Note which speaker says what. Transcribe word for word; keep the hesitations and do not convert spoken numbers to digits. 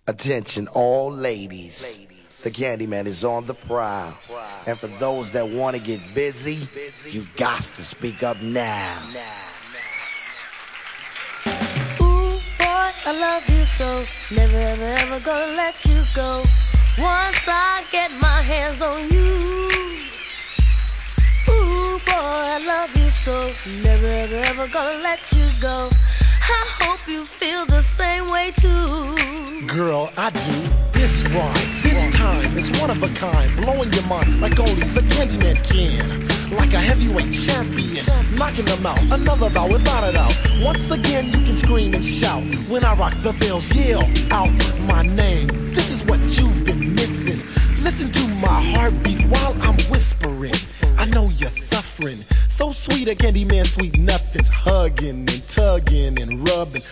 Speaker 1: Attention all ladies. The Candyman is on the prowl. And for those that want to get busy, you got to speak up now.
Speaker 2: Ooh, boy, I love you so. Never, ever, ever gonna let you go. Once I get my hands on you. Ooh, boy, I love you so. Never, ever, ever gonna let you go. I hope you feel the same way too.
Speaker 3: Girl, I do. This rhyme, this time is one of a kind, blowing your mind like only the Candyman can. Like a heavyweight champion, knocking them out, another bout without a doubt. Once again you can scream and shout when I rock the bells, yell out my name. This is what you've been missing. Listen to my heartbeat while I'm whispering. I know you're suffering. So sweet a Candyman, sweet nothings, hugging and tugging and rubbing.